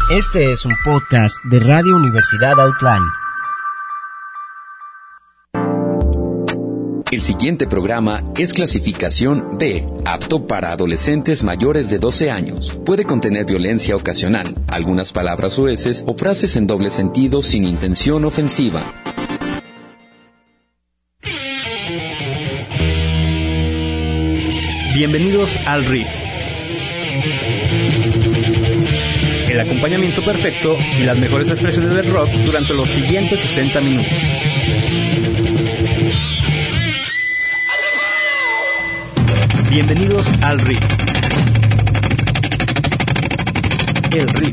Este es un podcast de Radio Universidad Outland. El siguiente programa es clasificación B, apto para adolescentes mayores de 12 años. Puede contener violencia ocasional, algunas palabras soeces o frases en doble sentido sin intención ofensiva. Bienvenidos al Riff. El acompañamiento perfecto y las mejores expresiones del rock durante los siguientes 60 minutos. Bienvenidos al Riff. El Riff.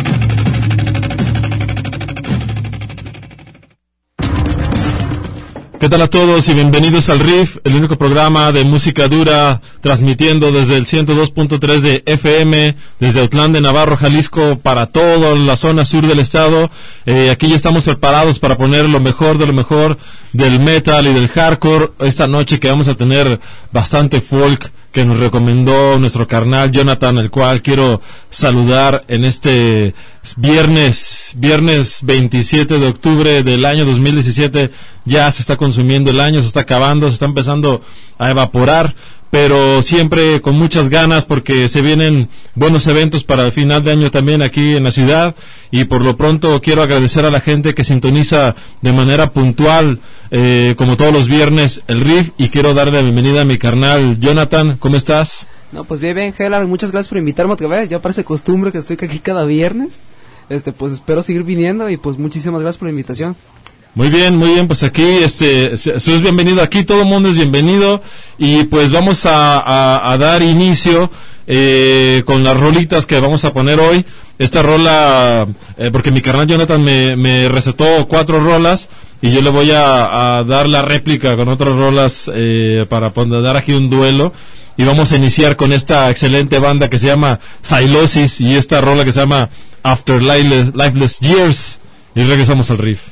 ¿Qué tal a todos y bienvenidos al Riff, el único programa de música dura transmitiendo desde el 102.3 de FM, desde Autlán de Navarro, Jalisco, para toda la zona sur del estado. Aquí ya estamos preparados para poner lo mejor del metal y del hardcore. Esta noche que vamos a tener bastante folk que nos recomendó nuestro carnal Jonathan, el cual quiero saludar en este viernes 27 de octubre del año 2017. Ya se está consumiendo el año, se está acabando, se está empezando a evaporar, pero siempre con muchas ganas porque se vienen buenos eventos para el final de año también aquí en la ciudad. Y por lo pronto quiero agradecer a la gente que sintoniza de manera puntual, como todos los viernes, el Riff, y quiero darle la bienvenida a mi carnal Jonathan. ¿Cómo estás? No, pues bien, Gelar, muchas gracias por invitarme otra vez. Ya parece costumbre que estoy aquí cada viernes. Pues espero seguir viniendo y pues muchísimas gracias por la invitación. Muy bien, pues aquí, sos bienvenido aquí, todo el mundo es bienvenido, y pues vamos a dar inicio, con las rolitas que vamos a poner hoy. Esta rola, porque mi carnal Jonathan me recetó 4 rolas, y yo le voy a dar la réplica con otras rolas, para dar aquí un duelo. Y vamos a iniciar con esta excelente banda que se llama Sylosis, y esta rola que se llama After Lifeless Years, y regresamos al Riff.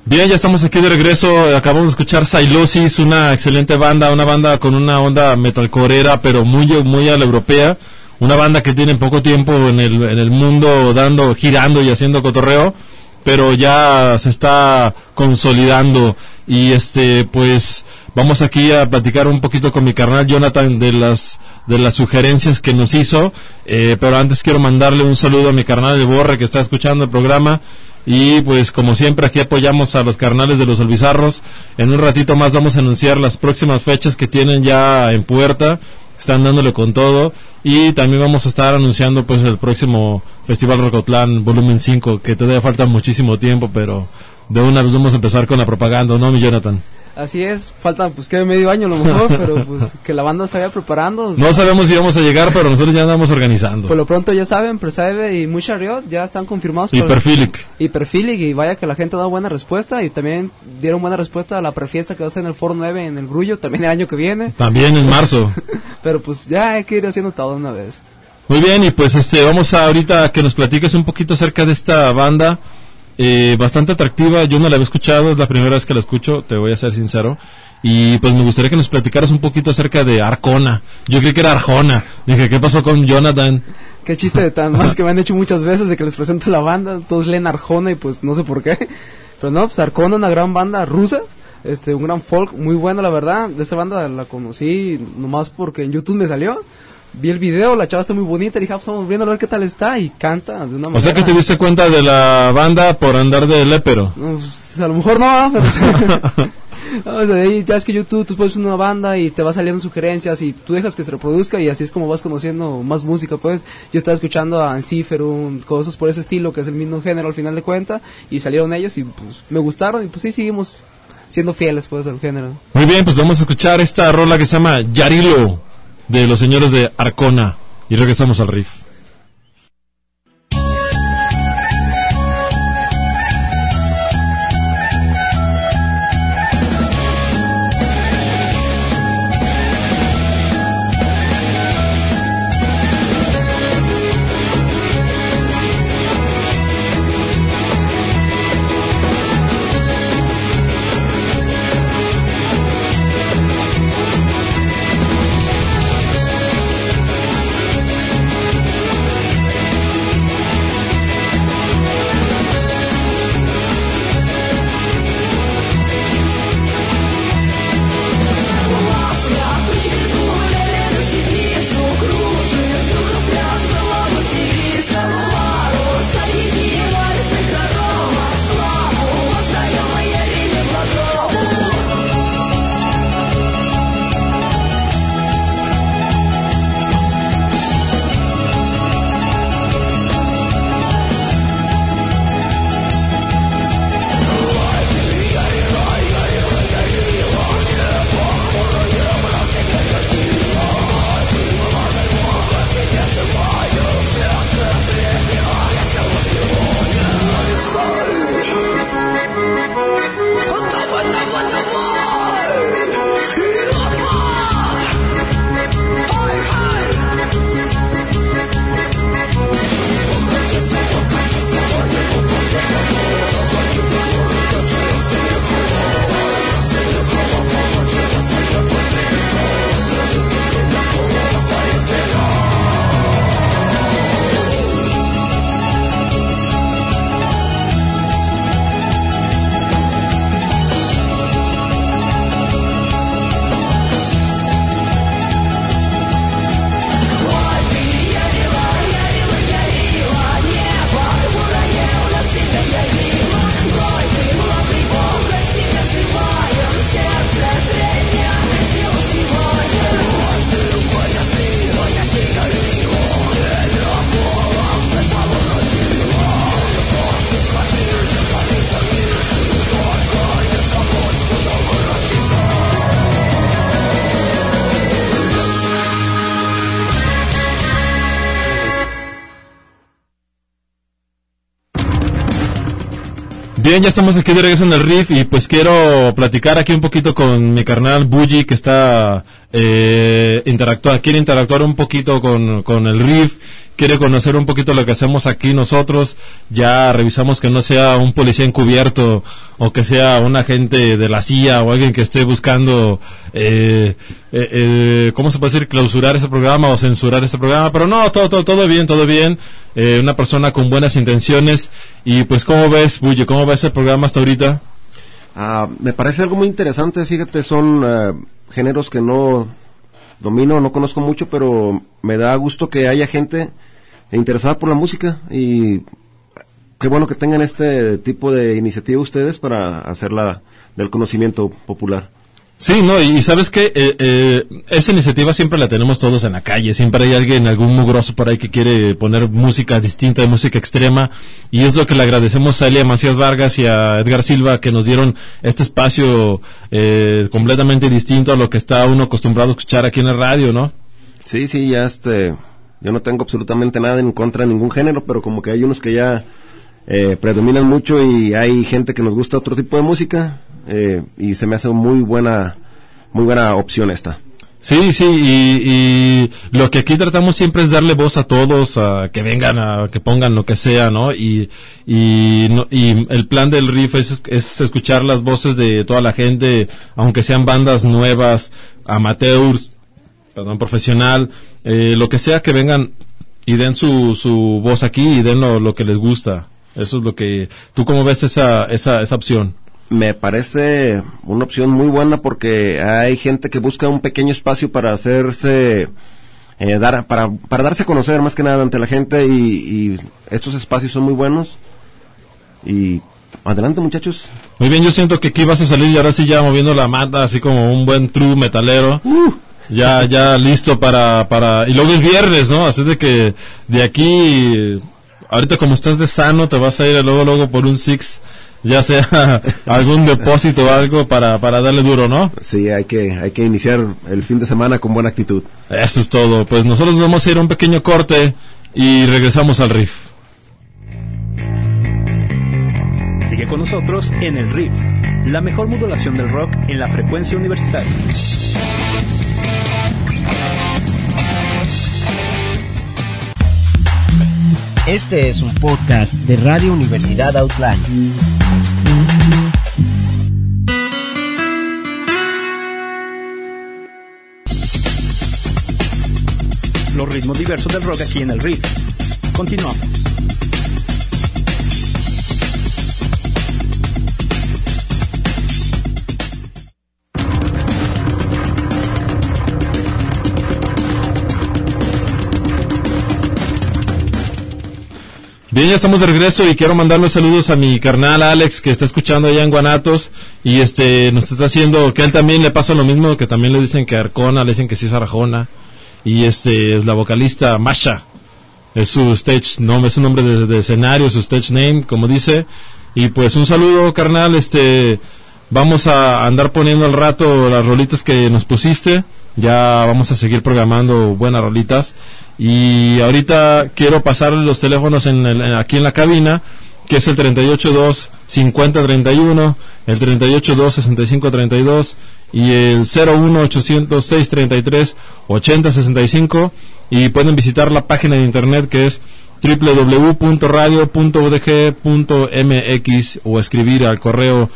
Bien, ya estamos aquí de regreso. Acabamos de escuchar Sylosis, una excelente banda, una banda con una onda metalcorera, pero muy a la europea. Una banda que tiene poco tiempo en el mundo girando y haciendo cotorreo, pero ya se está consolidando. Y pues vamos aquí a platicar un poquito con mi carnal Jonathan de las sugerencias que nos hizo, pero antes quiero mandarle un saludo a mi carnal El Borre, que está escuchando el programa. Y pues como siempre aquí apoyamos a los carnales de los Olbizarros. En un ratito más vamos a anunciar las próximas fechas que tienen ya en puerta. Están dándole con todo. Y también vamos a estar anunciando pues el próximo Festival Rocotlán Volumen 5, que todavía falta muchísimo tiempo, pero de una vez vamos a empezar con la propaganda, ¿no, mi Jonathan? Así es, falta pues que medio año a lo mejor, pero pues que la banda se vaya preparando. No sabemos si vamos a llegar, pero nosotros ya andamos organizando. Por lo pronto ya saben, Presave y Mucha Riot ya están confirmados. Y Perfilic. Y vaya que la gente ha dado buena respuesta, y también dieron buena respuesta a la prefiesta que va a ser en el Foro 9 en el Grullo, también el año que viene. También en marzo. Pero pues ya hay que ir haciendo todo de una vez. Muy bien, y pues vamos a ahorita que nos platiques un poquito acerca de esta banda. Bastante atractiva, yo no la había escuchado, es la primera vez que la escucho, te voy a ser sincero, y pues me gustaría que nos platicaras un poquito acerca de Arcona. Yo creí que era Arjona, dije, ¿qué pasó con Jonathan? Qué chiste de tan más que me han hecho muchas veces de que les presento la banda, todos leen Arjona y pues no sé por qué, pero no, pues Arcona, una gran banda rusa, un gran folk, muy bueno la verdad. De esa banda la conocí nomás porque en YouTube me salió. Vi el video, la chava está muy bonita, y dije, pues vamos viendo a ver qué tal está, y canta de una manera. O sea que te diste cuenta de la banda por andar de lépero. No, pues, a lo mejor no, pero no, o sea, ahí ya es que YouTube, tú pones una banda y te va saliendo sugerencias y tú dejas que se reproduzca, y así es como vas conociendo más música. Pues yo estaba escuchando a Enciferum, cosas por ese estilo, que es el mismo género al final de cuentas, y salieron ellos y pues me gustaron, y pues sí, seguimos siendo fieles pues al género. Muy bien, pues vamos a escuchar esta rola que se llama Yarilo, de los señores de Arcona, y regresamos al riff. Bien, ya estamos aquí de regreso en el riff y pues quiero platicar aquí un poquito con mi carnal Bully que está quiere interactuar un poquito con el riff, quiere conocer un poquito lo que hacemos aquí nosotros. Ya revisamos que no sea un policía encubierto o que sea un agente de la CIA o alguien que esté buscando ¿cómo se puede decir? Clausurar ese programa o censurar ese programa, pero no, todo bien, una persona con buenas intenciones. Y pues, ¿cómo ves, Bully? ¿Cómo ves el programa hasta ahorita? Me parece algo muy interesante, fíjate, son géneros que no domino, no conozco mucho, pero me da gusto que haya gente interesada por la música y qué bueno que tengan este tipo de iniciativa ustedes para hacerla del conocimiento popular. Sí, no, y sabes que esa iniciativa siempre la tenemos todos en la calle, siempre hay alguien, algún mugroso por ahí que quiere poner música distinta, música extrema, y es lo que le agradecemos a Elia Macías Vargas y a Edgar Silva que nos dieron este espacio completamente distinto a lo que está uno acostumbrado a escuchar aquí en el radio, ¿no? Sí, ya yo no tengo absolutamente nada en contra de ningún género, pero como que hay unos que ya predominan mucho y hay gente que nos gusta otro tipo de música. Y se me hace muy buena opción esta. Sí, y lo que aquí tratamos siempre es darle voz a todos, a que vengan, a que pongan lo que sea, ¿no? Y el plan del riff es escuchar las voces de toda la gente, aunque sean bandas nuevas, amateurs, profesional, lo que sea, que vengan y den su voz aquí y den lo que les gusta. Eso es lo que... ¿Tú cómo ves esa opción? Me parece una opción muy buena porque hay gente que busca un pequeño espacio para hacerse para darse a conocer más que nada ante la gente y estos espacios son muy buenos y adelante muchachos. Muy bien, yo siento que aquí vas a salir y ahora sí ya moviendo la mata así como un buen true metalero. Ya listo para y luego es viernes, ¿no? Así de que de aquí ahorita como estás de sano te vas a ir luego por un Six, ya sea algún depósito o algo para darle duro, ¿no? Sí, hay que iniciar el fin de semana con buena actitud. Eso es todo. Pues nosotros vamos a ir a un pequeño corte y regresamos al riff. Sigue con nosotros en el riff, la mejor modulación del rock en la frecuencia universitaria. Este es un podcast de Radio Universidad Outland. Los ritmos diversos del rock aquí en el riff. Continuamos. Bien, ya estamos de regreso y quiero mandarle saludos a mi carnal Alex que está escuchando allá en Guanatos y nos está haciendo que a él también le pasa lo mismo, que también le dicen que Arcona, le dicen que sí es Arjona y la vocalista Masha es su stage nombre, es su nombre de escenario, su stage name, como dice. Y pues un saludo, carnal, vamos a andar poniendo al rato las rolitas que nos pusiste, ya vamos a seguir programando buenas rolitas. Y ahorita quiero pasar los teléfonos aquí en la cabina, que es el 382-5031, el 382-6532 y el 01800-633-8065. Y pueden visitar la página de internet que es www.radio.udg.mx o escribir al correo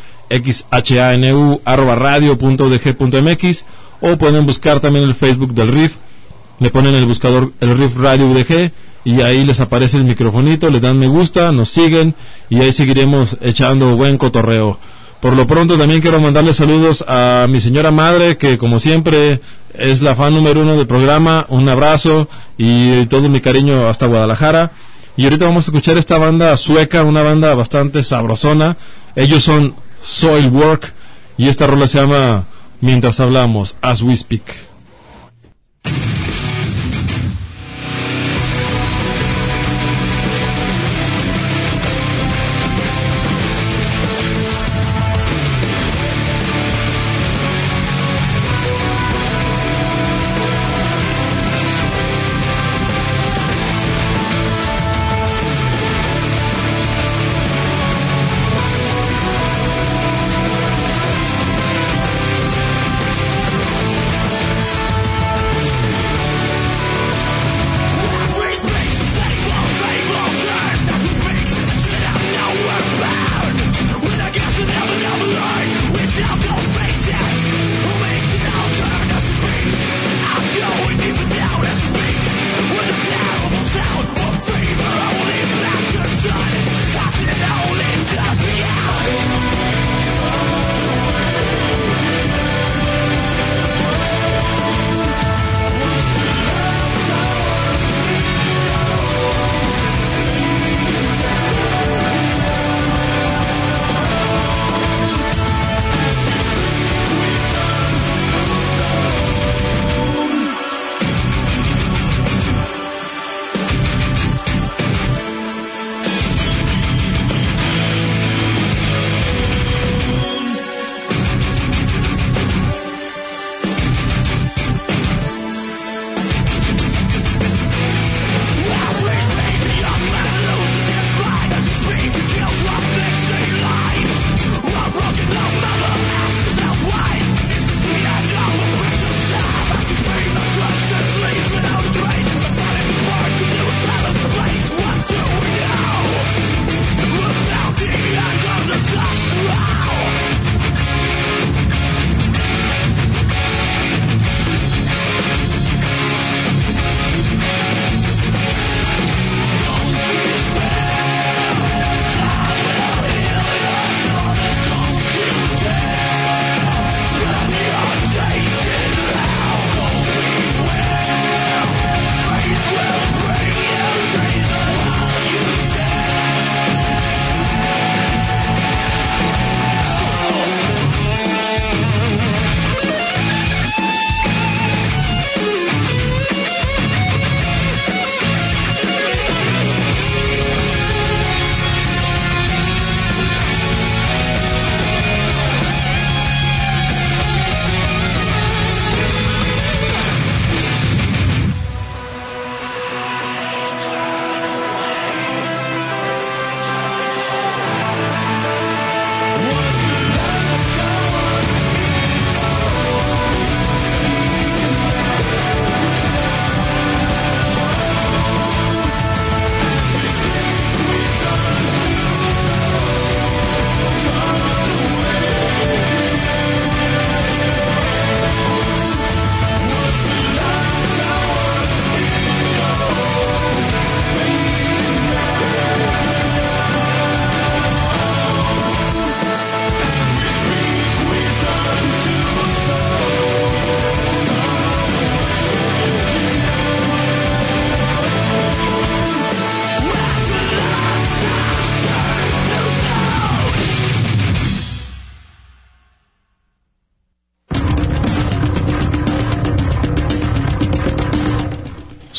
xhanu@radio.udg.mx o pueden buscar también el Facebook del Riff. Le ponen el buscador el Riff Radio UDG y ahí les aparece el microfonito, le dan me gusta, nos siguen y ahí seguiremos echando buen cotorreo. Por lo pronto también quiero mandarle saludos a mi señora madre, que como siempre es la fan número 1 del programa. Un abrazo y todo mi cariño hasta Guadalajara. Y ahorita vamos a escuchar esta banda sueca, una banda bastante sabrosona. Ellos son Soilwork y esta rola se llama Mientras Hablamos, As We Speak.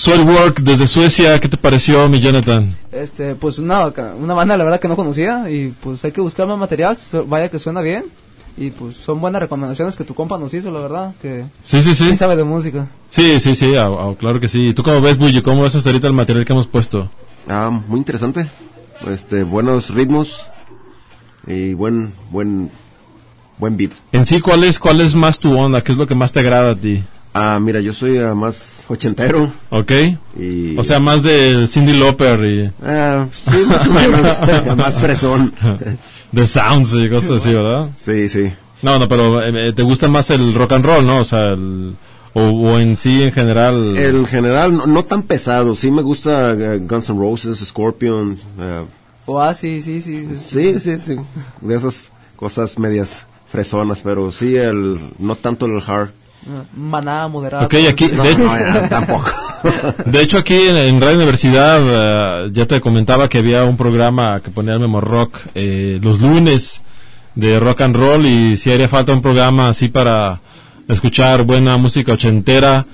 Soilwork desde Suecia, ¿qué te pareció, mi Jonathan? Pues una banda la verdad que no conocía y pues hay que buscar más material, vaya que suena bien y pues son buenas recomendaciones que tu compa nos hizo, la verdad, que sí sabe de música. Sí, claro que sí. ¿Tú cómo ves, Bully? ¿Cómo ves hasta ahorita el material que hemos puesto? Muy interesante, buenos ritmos y buen beat. En sí, ¿cuál es más tu onda? ¿Qué es lo que más te agrada a ti? Mira, yo soy más ochentero. Ok. Y... O sea, más de Cyndi Lauper y... sí, más o menos. Más fresón. De sounds y cosas así, ¿verdad? Sí. No, pero te gusta más el rock and roll, ¿no? O sea, o en sí, en general... En general, no tan pesado. Sí me gusta Guns N' Roses, Scorpion. Sí. Sí. De esas cosas medias fresonas, pero sí, no tanto el hard. Maná, moderado. Ok, aquí... tampoco. De hecho, aquí en Radio Universidad ya te comentaba que había un programa que ponía el Memo Rock los lunes de rock and roll, y si haría falta un programa así para escuchar buena música ochentera,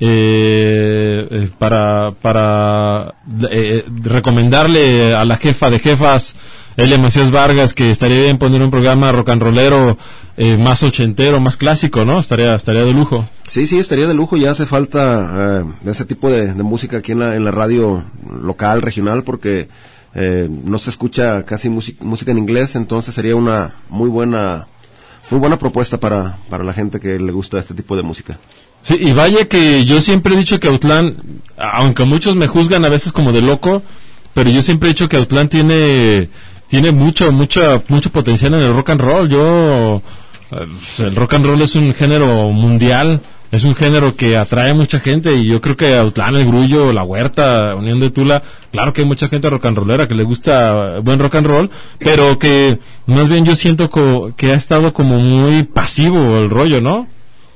para recomendarle a la jefa de jefas, Elia Macías Vargas, que estaría bien poner un programa rock and rollero más ochentero, más clásico, ¿no? Estaría de lujo. Sí, estaría de lujo. Ya hace falta de ese tipo de música aquí en la radio local, regional, porque no se escucha casi música en inglés, entonces sería una muy buena propuesta para la gente que le gusta este tipo de música. Sí, y vaya que yo siempre he dicho que Autlán, aunque muchos me juzgan a veces como de loco, pero yo siempre he dicho que Autlán tiene mucho potencial en el rock and roll. El rock and roll es un género mundial, es un género que atrae a mucha gente, y yo creo que Autlán, El Grullo, La Huerta, Unión de Tula, claro que hay mucha gente rock and rollera que le gusta buen rock and roll, pero que más bien yo siento que ha estado como muy pasivo el rollo, ¿no?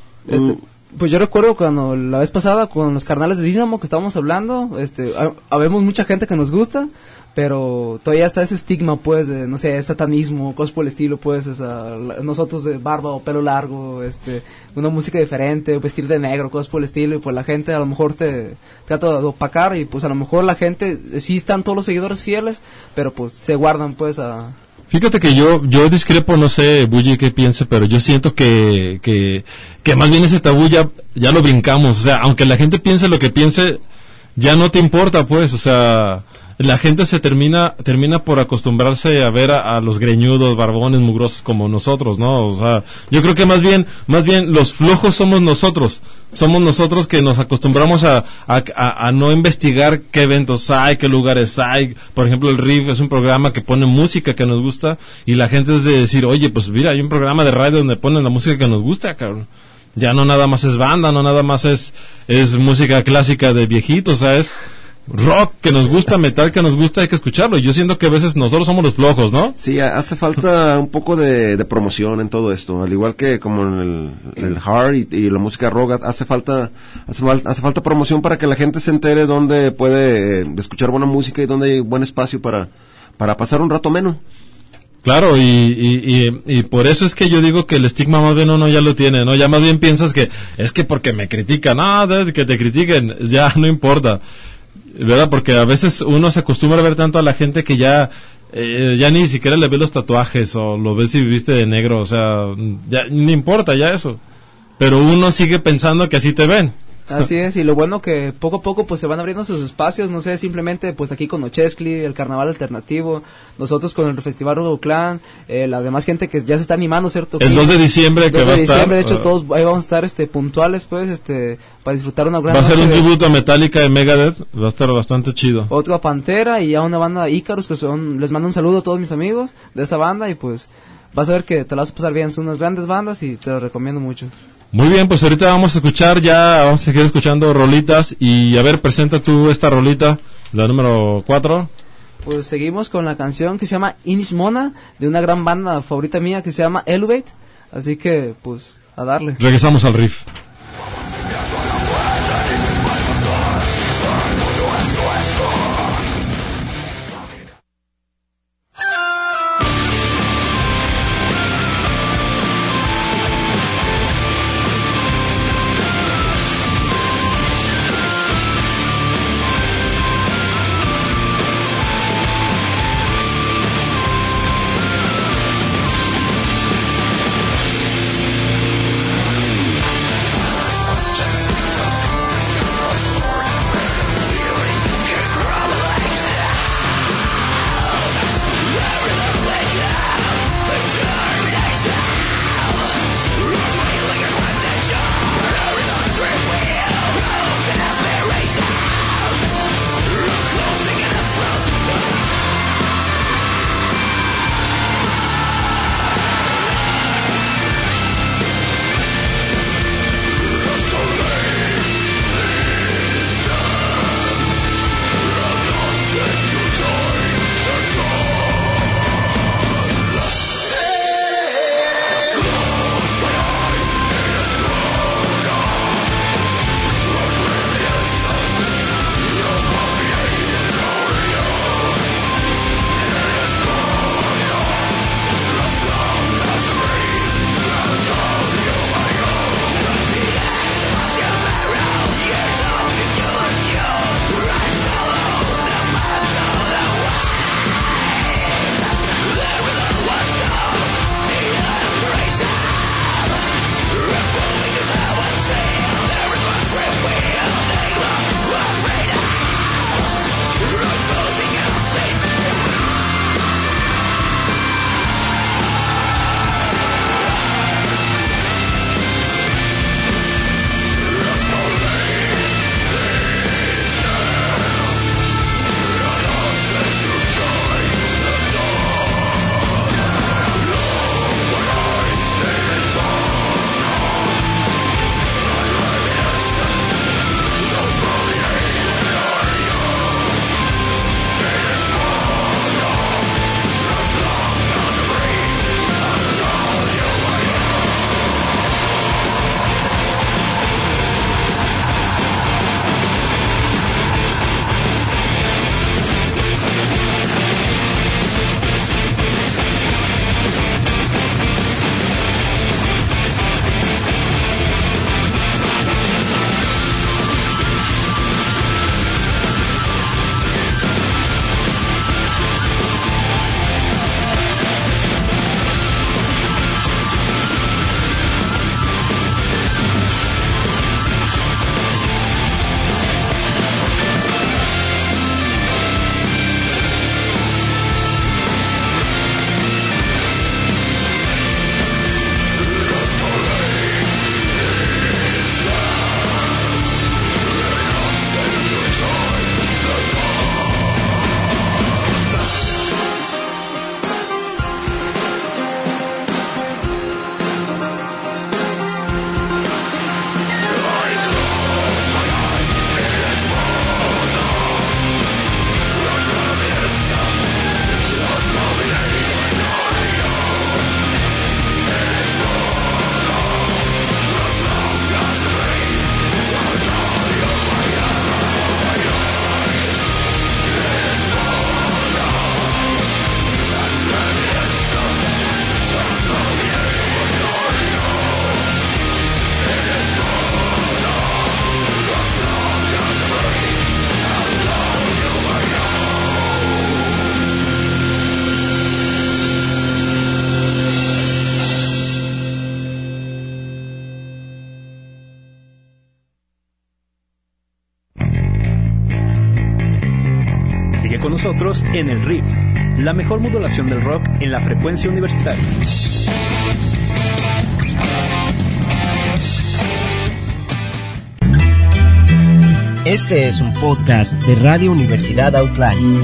Pues yo recuerdo cuando la vez pasada con los carnales de Dínamo que estábamos hablando, habemos mucha gente que nos gusta, pero todavía está ese estigma, pues, de, no sé, satanismo, cosas por el estilo, pues, nosotros de barba o pelo largo, una música diferente, vestir de negro, cosas por el estilo, y pues la gente a lo mejor te trata de opacar, y pues a lo mejor la gente, sí están todos los seguidores fieles, pero pues se guardan, pues, a... Fíjate que yo discrepo, no sé, Bully, qué piense, pero yo siento que más bien ese tabú ya lo brincamos. O sea, aunque la gente piense lo que piense, ya no te importa, pues. O sea, la gente se termina por acostumbrarse a ver a los greñudos, barbones, mugrosos como nosotros, ¿no? O sea, yo creo que más bien los flojos somos nosotros que nos acostumbramos a no investigar qué eventos hay, qué lugares hay. Por ejemplo, el Riff es un programa que pone música que nos gusta, y la gente es de decir, oye, pues mira, hay un programa de radio donde ponen la música que nos gusta, cabrón. Ya no nada más es banda, no nada más es música clásica de viejitos, o sea, es rock que nos gusta, metal que nos gusta, hay que escucharlo. Y yo siento que a veces nosotros somos los flojos, ¿no? Sí, hace falta un poco de promoción en todo esto, al igual que como en el hard y la música rock, hace falta promoción para que la gente se entere dónde puede escuchar buena música y dónde hay buen espacio para pasar un rato menos. Claro, y por eso es que yo digo que el estigma más bien uno ya lo tiene, ¿no? Ya más bien piensas que es que porque me critican, que te critiquen, ya no importa, ¿verdad? Porque a veces uno se acostumbra a ver tanto a la gente que ya ni siquiera le ve los tatuajes, o lo ves si viste de negro, o sea, ya no importa ya eso, pero uno sigue pensando que así te ven. Así es, y lo bueno que poco a poco pues se van abriendo sus espacios, no sé, simplemente pues aquí con Ochescli, el carnaval alternativo, nosotros con el Festival Rock Clan, la demás gente que ya se está animando, ¿cierto? El 2 de diciembre que va a estar. De hecho todos ahí vamos a estar puntuales, pues, para disfrutar una gran noche. Va a ser un tributo a Metallica de Megadeth, va a estar bastante chido. Otro a Pantera y a una banda Ícaros, que les mando un saludo a todos mis amigos de esa banda, y pues vas a ver que te la vas a pasar bien, son unas grandes bandas y te lo recomiendo mucho. Muy bien, pues ahorita vamos a seguir escuchando rolitas, y a ver, presenta tú esta rolita, la número 4. Pues seguimos con la canción que se llama Inis Mona, de una gran banda favorita mía que se llama Elevate, así que pues a darle. Regresamos al riff. Sigue con nosotros en el Riff, la mejor modulación del rock en la frecuencia universitaria. Este es un podcast de Radio Universidad Outline.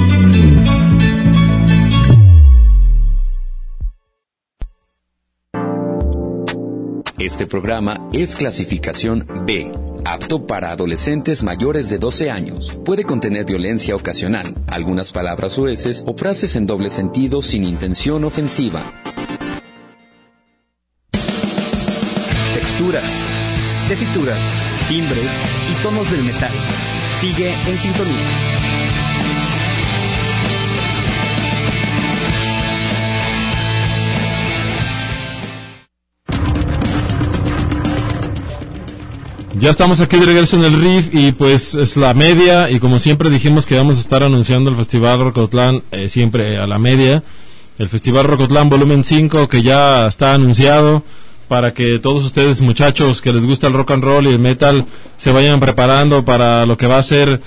Este programa es clasificación B, apto para adolescentes mayores de 12 años. Puede contener violencia ocasional, algunas palabras soeces o frases en doble sentido sin intención ofensiva. Texturas, tesituras, timbres y tonos del metal. Sigue en sintonía. Ya estamos aquí de regreso en el Riff y pues es la media y como siempre dijimos que vamos a estar anunciando el Festival Rocotlán siempre a la media. El Festival Rocotlán Volumen 5 que ya está anunciado para que todos ustedes muchachos que les gusta el rock and roll y el metal se vayan preparando para lo que va a ser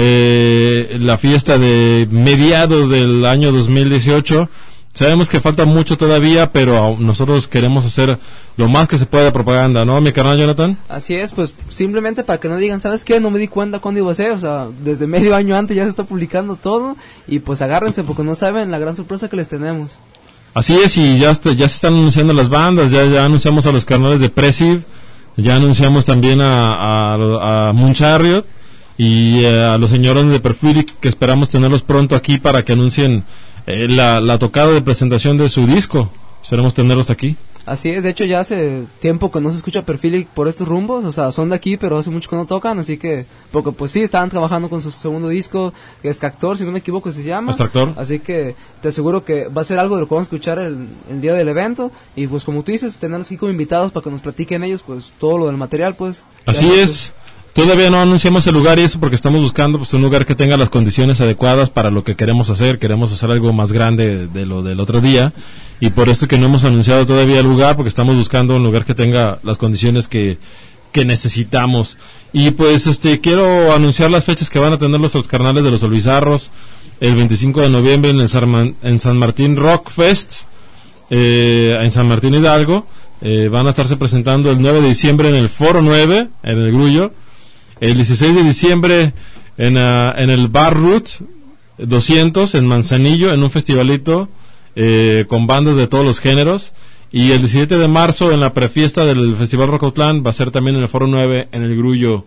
la fiesta de mediados del año 2018. Sabemos que falta mucho todavía, pero nosotros queremos hacer lo más que se pueda de propaganda, ¿no, mi carnal Jonathan? Así es, pues simplemente para que no digan, ¿sabes qué? No me di cuenta cuándo iba a ser, o sea, desde medio año antes ya se está publicando todo y pues agárrense porque no saben la gran sorpresa que les tenemos. Así es, y ya se están anunciando las bandas, ya anunciamos a los carnales de Presive, ya anunciamos también a Moon Chariot y a los señores de Perfilic, que esperamos tenerlos pronto aquí para que anuncien la tocada de presentación de su disco. Esperemos tenerlos aquí. Así es, de hecho ya hace tiempo que no se escucha Perfilic por estos rumbos, o sea, son de aquí, pero hace mucho que no tocan, así que, porque pues sí, estaban trabajando con su segundo disco, que es Cactor, si no me equivoco se llama. Extractor. Así que te aseguro que va a ser algo de lo que vamos a escuchar el día del evento, y pues como tú dices, tenerlos aquí como invitados para que nos platiquen ellos, pues todo lo del material, pues. Así es. Todavía no anunciamos el lugar y eso porque estamos buscando pues un lugar que tenga las condiciones adecuadas para lo que queremos hacer algo más grande de lo del otro día y por eso que no hemos anunciado todavía el lugar porque estamos buscando un lugar que tenga las condiciones que necesitamos y pues quiero anunciar las fechas que van a tener nuestros carnales de los Olvizarros el 25 de noviembre en San Martín Rock Fest en San Martín Hidalgo van a estarse presentando el 9 de diciembre en el Foro 9 en el Grullo. El 16 de diciembre en el Bar Root 200 en Manzanillo, en un festivalito con bandas de todos los géneros. Y el 17 de marzo en la prefiesta del Festival Rocotlán va a ser también en el Foro 9 en el Grullo.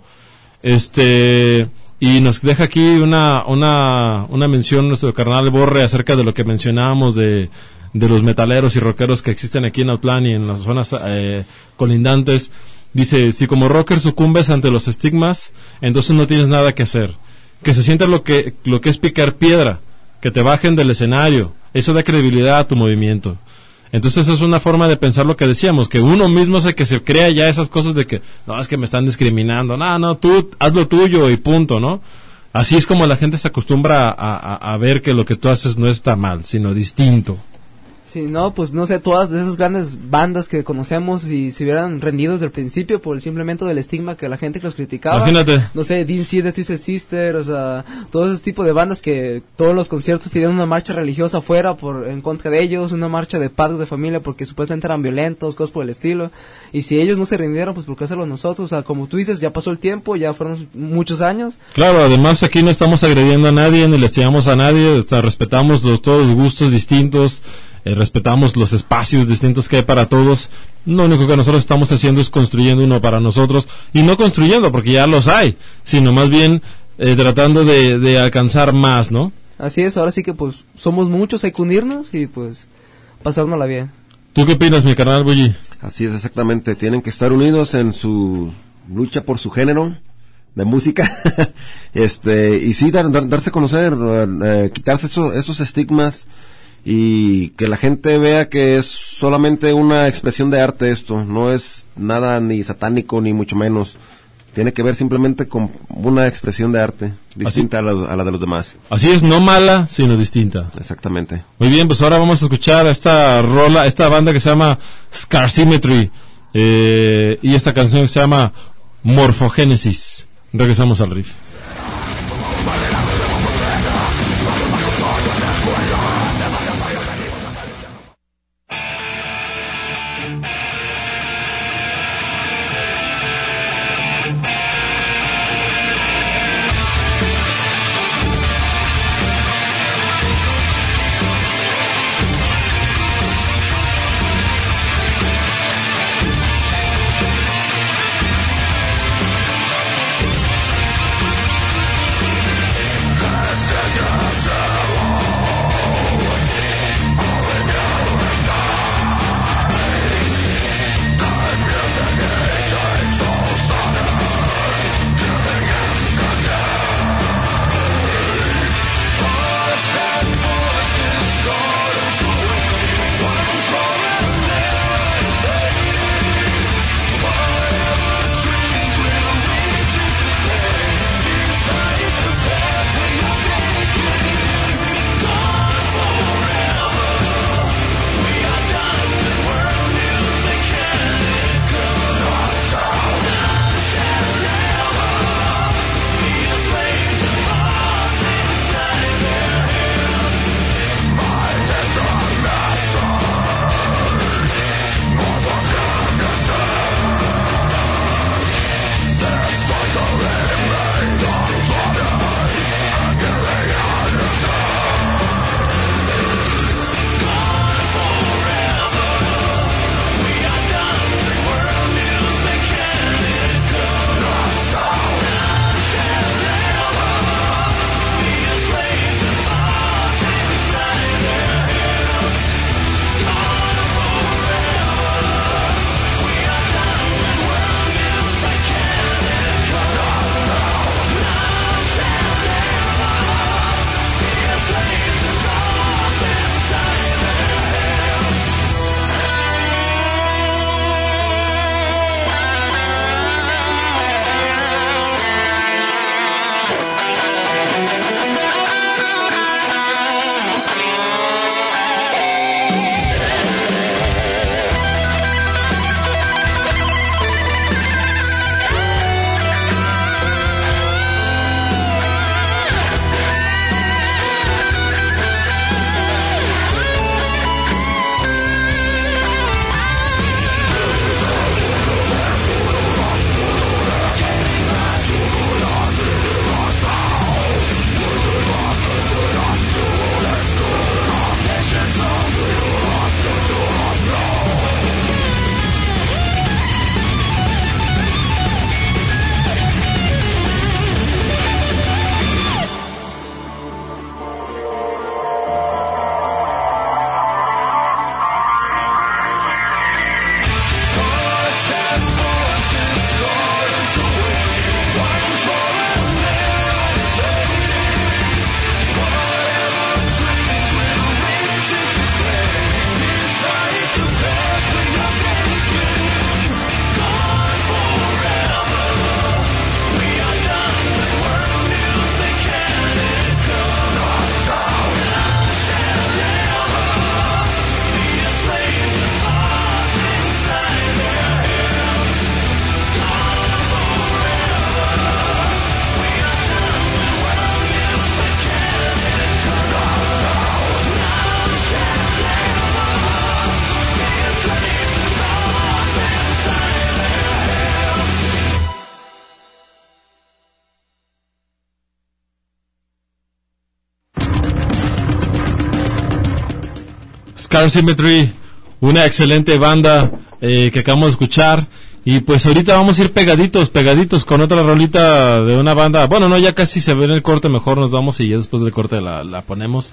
Y nos deja aquí una mención nuestro carnal Borre acerca de lo que mencionábamos de los metaleros y rockeros que existen aquí en Autlán y en las zonas colindantes. Dice, si como rocker sucumbes ante los estigmas, entonces no tienes nada que hacer. Que se sienta lo que es picar piedra, que te bajen del escenario. Eso da credibilidad a tu movimiento. Entonces es una forma de pensar lo que decíamos, que uno mismo que se crea ya esas cosas de que, no, es que me están discriminando. No, tú haz lo tuyo y punto, ¿no? Así es como la gente se acostumbra a ver que lo que tú haces no está mal, sino distinto. Sí, no, pues no sé, todas esas grandes bandas que conocemos y se hubieran rendido desde el principio por el simplemente del estigma que la gente que los criticaba. Imagínate. No sé, Dean Seed de Twisted Sister, o sea, todo ese tipo de bandas que todos los conciertos tenían una marcha religiosa afuera en contra de ellos, una marcha de padres de familia porque supuestamente eran violentos, cosas por el estilo. Y si ellos no se rindieron, pues ¿por qué hacerlo nosotros? O sea, como tú dices, ya pasó el tiempo, ya fueron muchos años. Claro, además aquí no estamos agrediendo a nadie, ni lastimamos a nadie, respetamos todos los gustos distintos. Respetamos los espacios distintos que hay para todos. Lo único que nosotros estamos haciendo es construyendo uno para nosotros y no construyendo porque ya los hay, sino más bien tratando de alcanzar más, ¿no? Así es, ahora sí que pues somos muchos, hay que unirnos y pues pasárnosla bien. ¿Tú qué opinas, mi carnal Bully? Así es, exactamente, tienen que estar unidos en su lucha por su género de música y sí, darse a conocer, quitarse esos estigmas y que la gente vea que es solamente una expresión de arte esto, no es nada ni satánico ni mucho menos, tiene que ver simplemente con una expresión de arte distinta a la de los demás. Así es, no mala, sino distinta. Exactamente. Muy bien, pues ahora vamos a escuchar esta banda que se llama Scarcimetry y esta canción que se llama Morphogénesis. Regresamos al riff. Scar Symmetry, una excelente banda que acabamos de escuchar. Y pues ahorita vamos a ir pegaditos con otra rolita de una banda. Bueno, no, ya casi se ve en el corte, mejor nos vamos y ya después del corte la ponemos.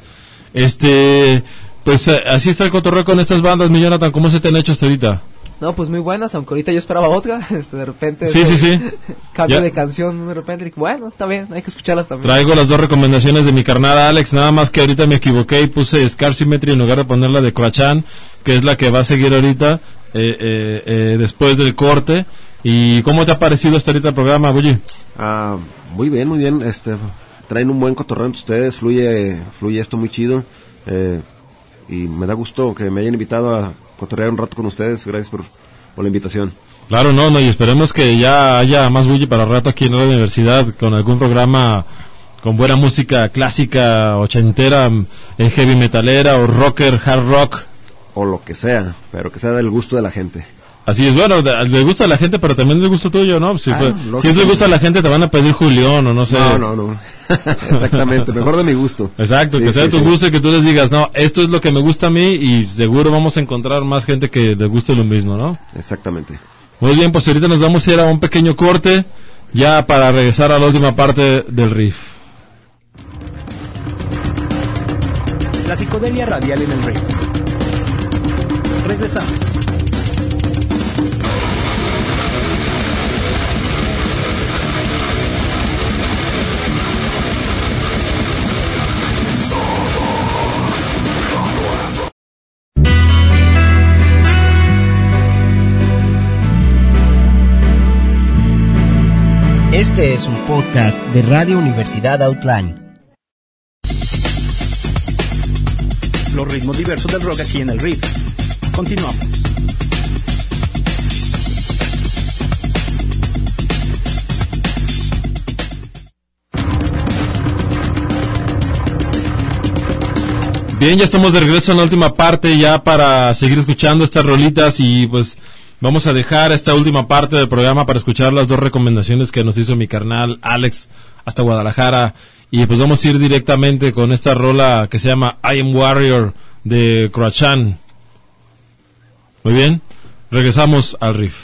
Pues así está el cotorreo con estas bandas, mi Jonathan, ¿cómo se te han hecho hasta ahorita? No, pues muy buenas, aunque ahorita yo esperaba otra, de repente... Sí. Cambio Ya. de canción, de repente, bueno, está bien, hay que escucharlas también. Traigo las dos recomendaciones de mi carnal Alex, nada más que ahorita me equivoqué y puse Scar Symmetry en lugar de ponerla de Croachan, que es la que va a seguir ahorita, después del corte. ¿Y cómo te ha parecido hasta ahorita el programa, Bully? Muy bien, traen un buen cotorreo entre ustedes, fluye esto muy chido, y me da gusto que me hayan invitado a cotorrear un rato con ustedes. Gracias por la invitación. Claro, no, y esperemos que ya haya más Bully para rato aquí en la universidad con algún programa con buena música clásica, ochentera, heavy metalera o rocker, hard rock. O lo que sea, pero que sea del gusto de la gente. Así es, bueno, le gusta a la gente, pero también le gusta tuyo, ¿no? Si es le gusta a la gente, te van a pedir Julián o no sé. No. Exactamente, mejor de mi gusto. Exacto, Sí, que sea sí, tu sí. gusto y que tú les digas, no, esto es lo que me gusta a mí y seguro vamos a encontrar más gente que le guste lo mismo, ¿no? Exactamente. Muy bien, pues ahorita nos vamos a ir a un pequeño corte ya para regresar a la última parte del riff. La psicodelia radial en el riff. Regresamos. Este es un podcast de Radio Universidad Outline. Los ritmos diversos del rock aquí en el riff. Continuamos. Bien, ya estamos de regreso en la última parte ya para seguir escuchando estas rolitas y pues vamos a dejar esta última parte del programa para escuchar las dos recomendaciones que nos hizo mi carnal Alex hasta Guadalajara y pues vamos a ir directamente con esta rola que se llama I Am Warrior de Croachan. Muy bien, regresamos al riff.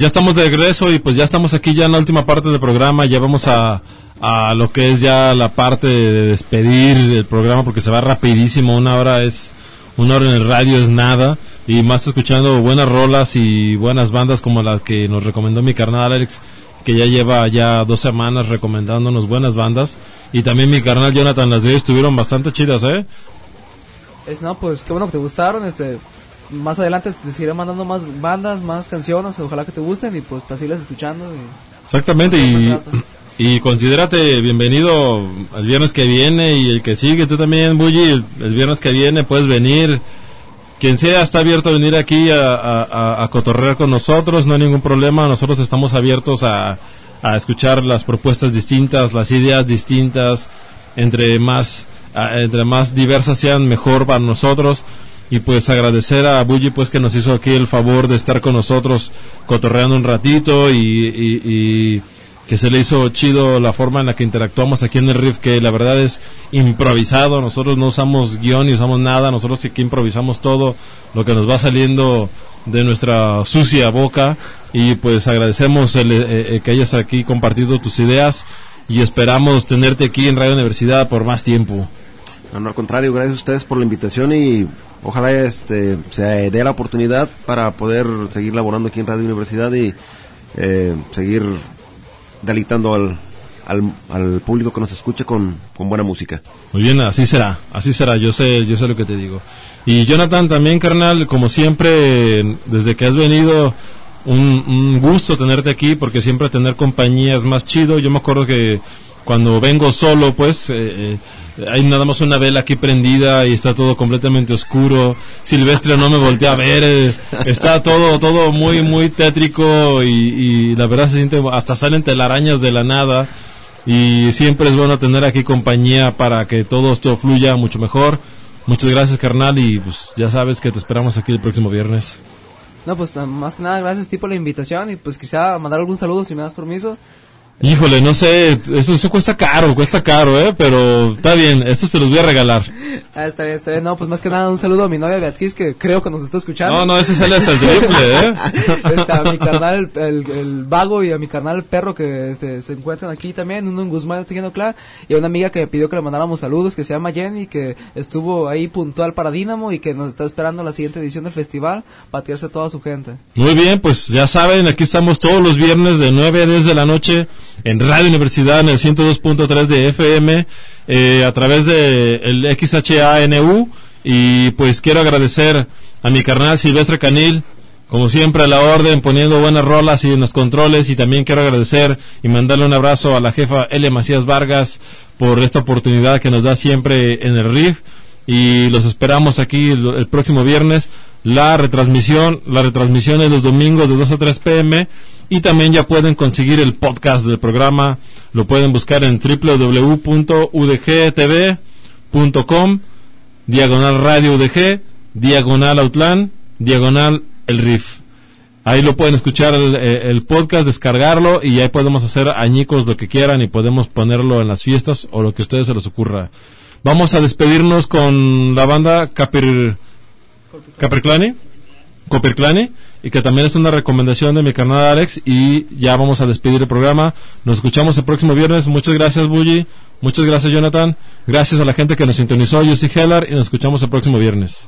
Ya estamos de regreso y pues ya estamos aquí ya en la última parte del programa. Ya vamos a lo que es ya la parte de despedir el programa, porque se va rapidísimo. Una hora en el radio es nada, y más escuchando buenas rolas y buenas bandas como la que nos recomendó mi carnal Alex, que ya lleva ya 2 semanas recomendándonos buenas bandas, y también mi carnal Jonathan. Las de hoy estuvieron bastante chidas, No, pues qué bueno que te gustaron. Más adelante te seguiré mandando más bandas, más canciones, ojalá que te gusten, y pues para seguirlas escuchando. Exactamente, y considérate bienvenido el viernes que viene y el que sigue. Tú también, Bully, el viernes que viene puedes venir. Quien sea está abierto a venir aquí a cotorrear con nosotros, no hay ningún problema. Nosotros estamos abiertos a escuchar las propuestas distintas, las ideas distintas. Entre más diversas sean, mejor para nosotros. Y pues agradecer a Bully pues que nos hizo aquí el favor de estar con nosotros cotorreando un ratito, y que se le hizo chido la forma en la que interactuamos aquí en el riff, que la verdad es improvisado. Nosotros no usamos guión ni usamos nada, nosotros aquí improvisamos todo lo que nos va saliendo de nuestra sucia boca. Y pues agradecemos que hayas aquí compartido tus ideas, y esperamos tenerte aquí en Radio Universidad por más tiempo. No, al contrario, gracias a ustedes por la invitación, y ojalá se dé la oportunidad para poder seguir laborando aquí en Radio Universidad y seguir deleitando al público que nos escuche con buena música. Muy bien, así será, yo sé lo que te digo. Y Jonathan, también, carnal, como siempre, desde que has venido, un gusto tenerte aquí, porque siempre tener compañía es más chido. Yo me acuerdo que cuando vengo solo, pues hay nada más una vela aquí prendida y está todo completamente oscuro. Silvestre no me voltea a ver, está todo muy muy tétrico, y la verdad se siente, hasta salen telarañas de la nada, y siempre es bueno tener aquí compañía para que todo esto fluya mucho mejor. Muchas gracias, carnal, y pues ya sabes que te esperamos aquí el próximo viernes. No, pues más que nada gracias a ti por la invitación, y pues quizá mandar algún saludo si me das permiso. Híjole, no sé, eso cuesta caro, pero está bien, estos te los voy a regalar. Está bien. No, pues más que nada un saludo a mi novia Beatriz, que creo que nos está escuchando. No, ese sale hasta el triple, A mi carnal el vago, y a mi carnal el perro, que se encuentran aquí también, uno en Guzmán, Tejiendo Clar, y a una amiga que me pidió que le mandáramos saludos, que se llama Jenny, que estuvo ahí puntual para Dínamo, y que nos está esperando la siguiente edición del festival para tirarse a toda su gente. Muy bien, pues ya saben, aquí estamos todos los viernes de 9 a 10 de la noche en Radio Universidad, en el 102.3 de FM, a través de el XHANU. Y pues quiero agradecer a mi carnal Silvestre Canil, como siempre a la orden, poniendo buenas rolas y en los controles. Y también quiero agradecer y mandarle un abrazo a la jefa Elia Macías Vargas por esta oportunidad que nos da siempre en el RIF, y los esperamos aquí el próximo viernes. La retransmisión es los domingos de 2 a 3 p.m. Y también ya pueden conseguir el podcast del programa. Lo pueden buscar en www.udgtv.com /radio UDG /Outland /el Riff. Ahí lo pueden escuchar el podcast, descargarlo, y ahí podemos hacer añicos lo que quieran, y podemos ponerlo en las fiestas o lo que a ustedes se les ocurra. Vamos a despedirnos con la banda Caperclani, y que también es una recomendación de mi carnal Alex, y ya vamos a despedir el programa. Nos escuchamos el próximo viernes. Muchas gracias, Bully, muchas gracias, Jonathan, gracias a la gente que nos sintonizó. Yo soy Hellar, y nos escuchamos el próximo viernes.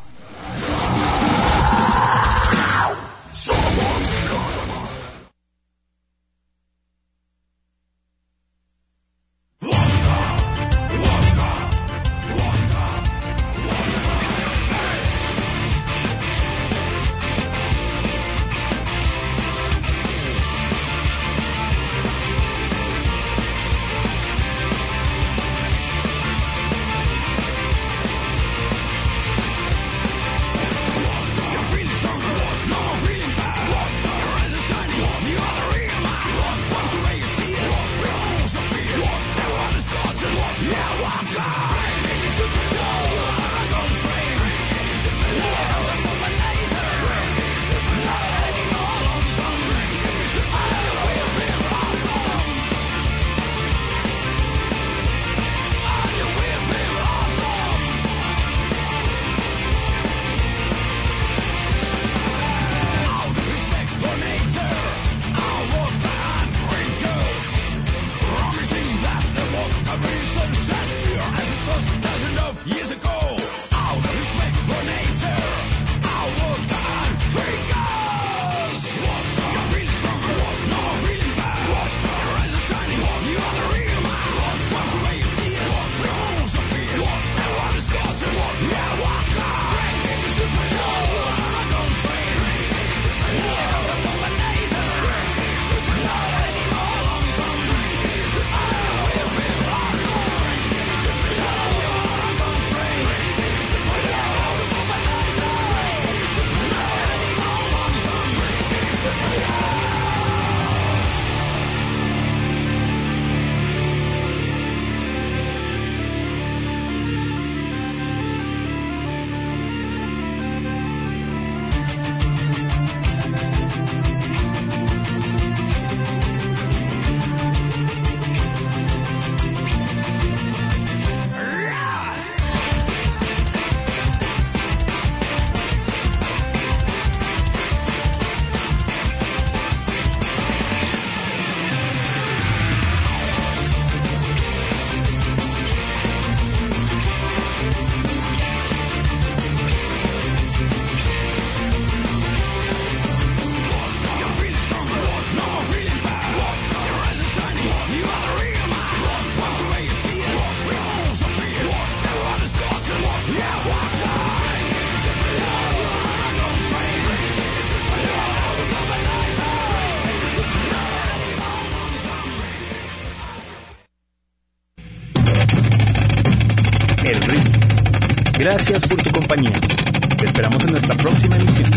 El Riff. Gracias por tu compañía. Te esperamos en nuestra próxima emisión.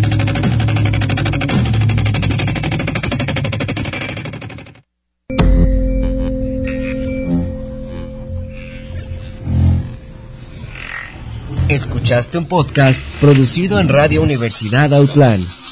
Escuchaste un podcast producido en Radio Universidad Autlán.